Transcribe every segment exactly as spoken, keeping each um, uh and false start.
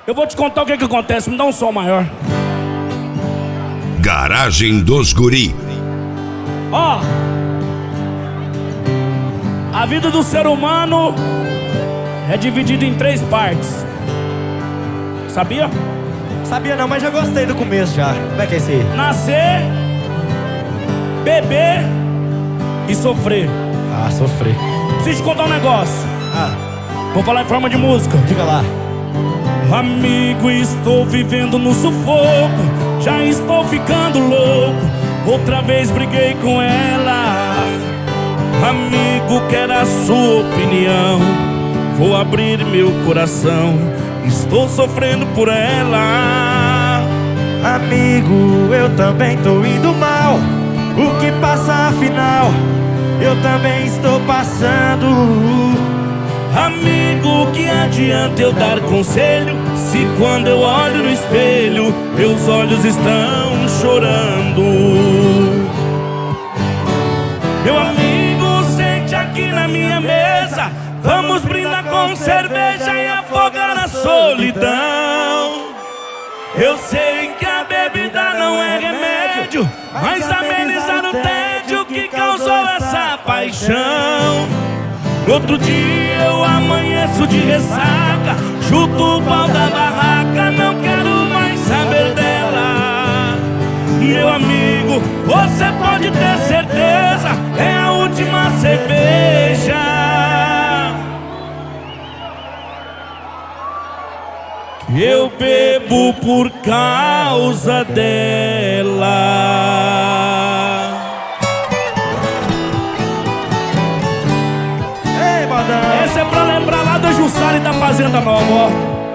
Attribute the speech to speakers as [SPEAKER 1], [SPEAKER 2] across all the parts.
[SPEAKER 1] Eu vou te contar o que que acontece, me dá um som maior.
[SPEAKER 2] Garagem dos Guri.
[SPEAKER 1] Ó, a vida do ser humano é dividida em três partes. Sabia?
[SPEAKER 3] Sabia não, mas já gostei do começo já. Como é que é isso aí?
[SPEAKER 1] Nascer, beber e sofrer.
[SPEAKER 3] Ah, sofrer.
[SPEAKER 1] Preciso te contar um negócio.
[SPEAKER 3] Ah,
[SPEAKER 1] Vou falar em forma de música.
[SPEAKER 3] diga lá.
[SPEAKER 1] Amigo, estou vivendo no sufoco, já estou ficando louco. Outra vez briguei com ela. Amigo, quero a sua opinião. Vou abrir meu coração, estou sofrendo por ela.
[SPEAKER 3] Amigo, eu também tô indo mal. O que passa afinal? Eu também estou passando.
[SPEAKER 1] Amigo, que adianta eu dar conselho se quando eu olho no espelho meus olhos estão chorando? Meu amigo, sente aqui na minha mesa, vamos brindar com cerveja e afogar a solidão. Eu sei que a bebida não é remédio, mas amenizar o tédio que causou essa paixão. No outro dia eu amanheço de ressaca, chuto o pau da barraca, não quero mais saber dela. Meu amigo, você pode ter certeza, é a última cerveja que eu bebo por causa dela. Essa é pra lembrar lá da Jussara e da Fazenda Nova, ó.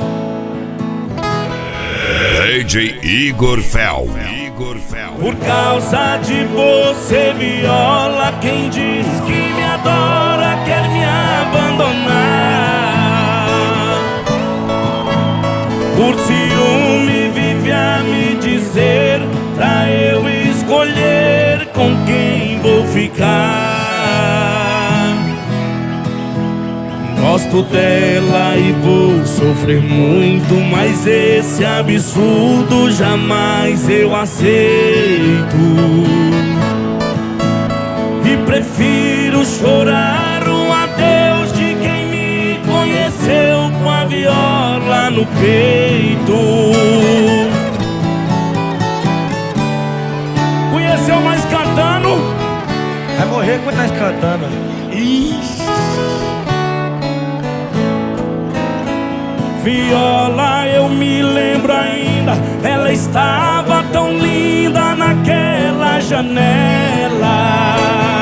[SPEAKER 2] D J Igor Fel. Igor Fel.
[SPEAKER 1] Por causa de você, viola, quem diz que me adora quer me abandonar. Por ciúme vive a me dizer pra eu escolher com quem vou ficar. Gosto dela e vou sofrer muito, mas esse absurdo jamais eu aceito. E prefiro chorar o adeus de quem me conheceu com a viola no peito. Conheceu nós cantando?
[SPEAKER 3] Vai morrer quando nós cantando.
[SPEAKER 1] Ixi. Viola, eu me lembro ainda, ela estava tão linda naquela janela.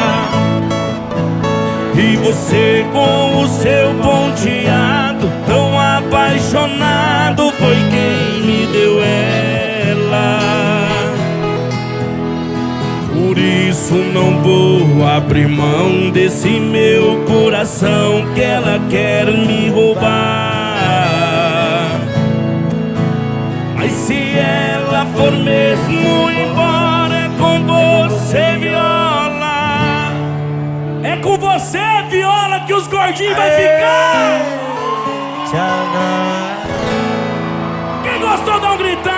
[SPEAKER 1] E você com o seu ponteado, tão apaixonado, foi quem me deu ela. Por isso não vou abrir mão desse meu coração que ela quer me roubar. Mas se ela for mesmo embora, é com você, viola. É com você, viola, que os gordinhos vai ficar.
[SPEAKER 3] Tchau.
[SPEAKER 1] Quem gostou, dá um gritão.